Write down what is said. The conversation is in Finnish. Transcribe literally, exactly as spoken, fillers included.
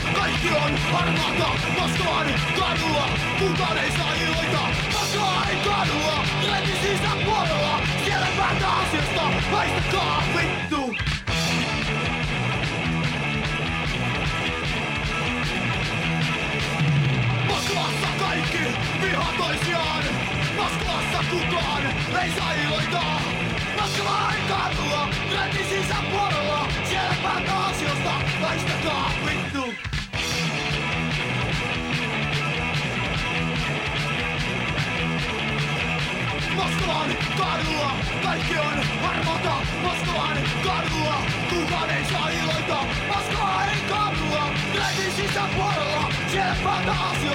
kaikki on harmaata. Moskovan kadulla, kukaan ei saa iloita. Moskovan kadulla, lentin sisäpuolella. Siellä päätä asiasta, haistakaa vittu. Moskovassa kaikki vihaa toisiaan. Moskovassa kukaan ei saa iloita. Moskovan kadulla, lentin sisäpuolella. Siellä päätä asioista, haistakaa vittu. Moskovan kadulla, kaikki on harmaata. Moskovan kadulla, kukaan ei saa iloita. Moskovan kadulla, lentin sisäpuolella. Siellä päätä asioista.